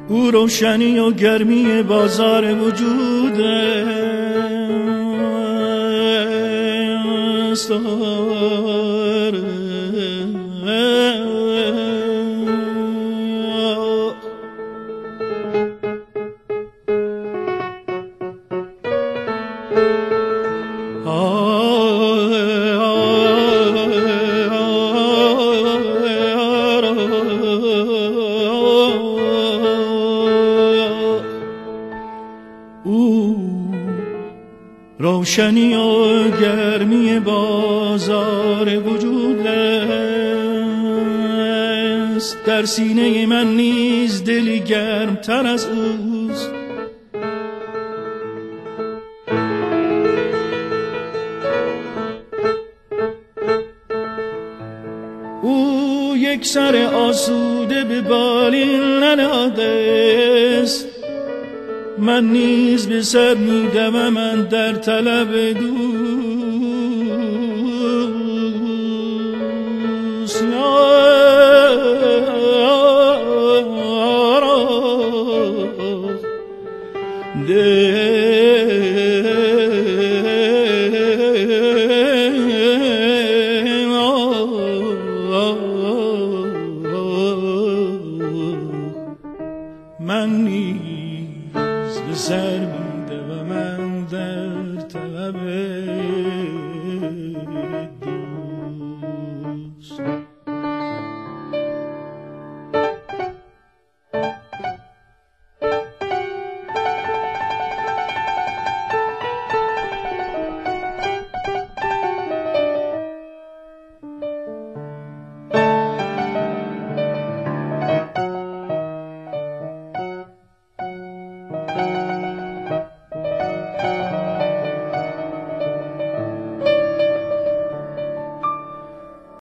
او روشنی و گرمی بازار وجود است. روشنی و گرمی بازار وجود است، در سینه من نیز دلی گرمتر از اوست. او یک سر آسوده به بالین ننهاده است، من نیز به سر می‌دوم من در طلب دوست. من نیز به سر می‌دوم من در